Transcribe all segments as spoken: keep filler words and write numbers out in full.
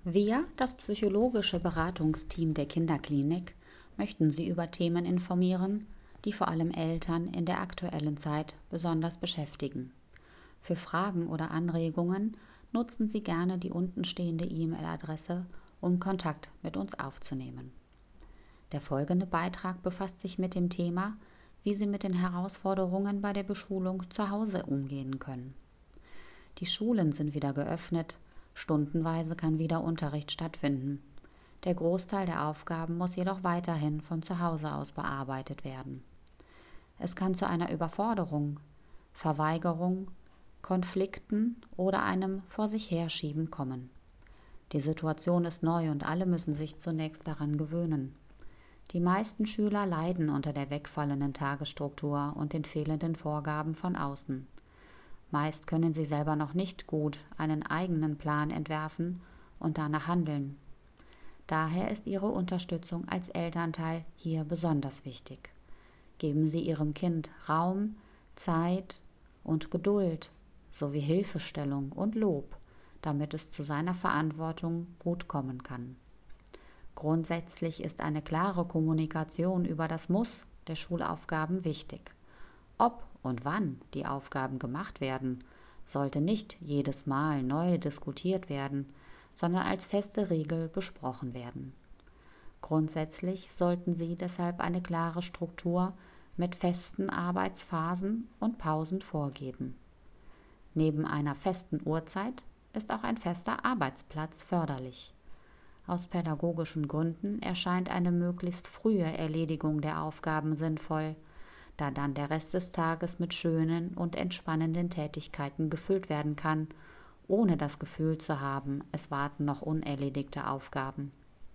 Wir, das psychologische Beratungsteam der Kinderklinik, möchten Sie über Themen informieren, die vor allem Eltern in der aktuellen Zeit besonders beschäftigen. Für Fragen oder Anregungen nutzen Sie gerne die untenstehende E-Mail-Adresse, um Kontakt mit uns aufzunehmen. Der folgende Beitrag befasst sich mit dem Thema, wie Sie mit den Herausforderungen bei der Beschulung zu Hause umgehen können. Die Schulen sind wieder geöffnet, stundenweise kann wieder Unterricht stattfinden. Der Großteil der Aufgaben muss jedoch weiterhin von zu Hause aus bearbeitet werden. Es kann zu einer Überforderung, Verweigerung, Konflikten oder einem Vor sich herschieben kommen. Die Situation ist neu und alle müssen sich zunächst daran gewöhnen. Die meisten Schüler leiden unter der wegfallenden Tagesstruktur und den fehlenden Vorgaben von außen. Meist können sie selber noch nicht gut einen eigenen Plan entwerfen und danach handeln. Daher ist Ihre Unterstützung als Elternteil hier besonders wichtig. Geben Sie Ihrem Kind Raum, Zeit und Geduld sowie Hilfestellung und Lob, damit es zu seiner Verantwortung gut kommen kann. Grundsätzlich ist eine klare Kommunikation über das Muss der Schulaufgaben wichtig. Ob und wann die Aufgaben gemacht werden, sollte nicht jedes Mal neu diskutiert werden, sondern als feste Regel besprochen werden. Grundsätzlich sollten Sie deshalb eine klare Struktur mit festen Arbeitsphasen und Pausen vorgeben. Neben einer festen Uhrzeit ist auch ein fester Arbeitsplatz förderlich. Aus pädagogischen Gründen erscheint eine möglichst frühe Erledigung der Aufgaben sinnvoll, da dann der Rest des Tages mit schönen und entspannenden Tätigkeiten gefüllt werden kann, ohne das Gefühl zu haben, es warten noch unerledigte Aufgaben.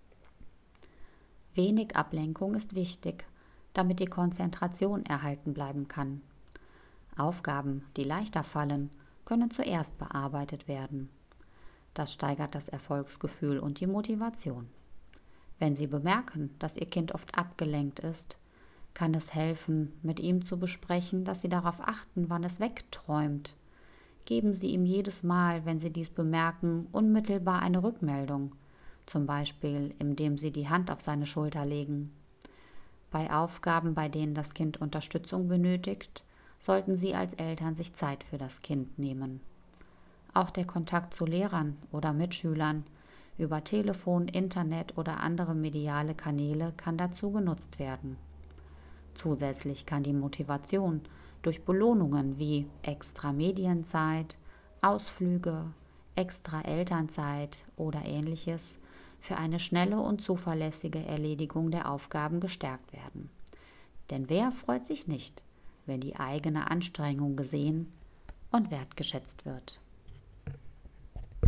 Wenig Ablenkung ist wichtig, damit die Konzentration erhalten bleiben kann. Aufgaben, die leichter fallen, können zuerst bearbeitet werden. Das steigert das Erfolgsgefühl und die Motivation. Wenn Sie bemerken, dass Ihr Kind oft abgelenkt ist, kann es helfen, mit ihm zu besprechen, dass Sie darauf achten, wann es wegträumt. Geben Sie ihm jedes Mal, wenn Sie dies bemerken, unmittelbar eine Rückmeldung, zum Beispiel indem Sie die Hand auf seine Schulter legen. Bei Aufgaben, bei denen das Kind Unterstützung benötigt, sollten Sie als Eltern sich Zeit für das Kind nehmen. Auch der Kontakt zu Lehrern oder Mitschülern über Telefon, Internet oder andere mediale Kanäle kann dazu genutzt werden. Zusätzlich kann die Motivation durch Belohnungen wie extra Medienzeit, Ausflüge, extra Elternzeit oder ähnliches für eine schnelle und zuverlässige Erledigung der Aufgaben gestärkt werden. Denn wer freut sich nicht, wenn die eigene Anstrengung gesehen und wertgeschätzt wird?